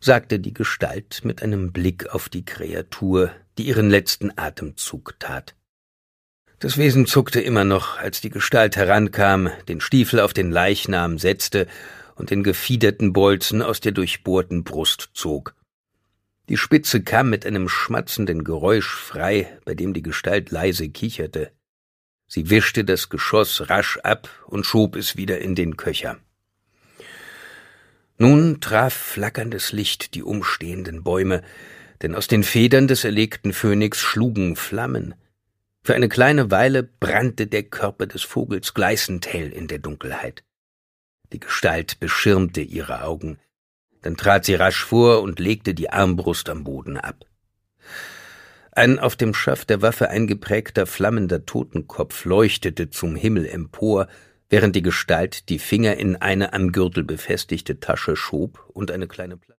sagte die Gestalt mit einem Blick auf die Kreatur, die ihren letzten Atemzug tat. Das Wesen zuckte immer noch, als die Gestalt herankam, den Stiefel auf den Leichnam setzte und den gefiederten Bolzen aus der durchbohrten Brust zog. Die Spitze kam mit einem schmatzenden Geräusch frei, bei dem die Gestalt leise kicherte. Sie wischte das Geschoss rasch ab und schob es wieder in den Köcher. Nun traf flackerndes Licht die umstehenden Bäume, denn aus den Federn des erlegten Phönix schlugen Flammen. Für eine kleine Weile brannte der Körper des Vogels gleißend hell in der Dunkelheit. Die Gestalt beschirmte ihre Augen. Dann trat sie rasch vor und legte die Armbrust am Boden ab. Ein auf dem Schaft der Waffe eingeprägter flammender Totenkopf leuchtete zum Himmel empor, während die Gestalt die Finger in eine am Gürtel befestigte Tasche schob und eine kleine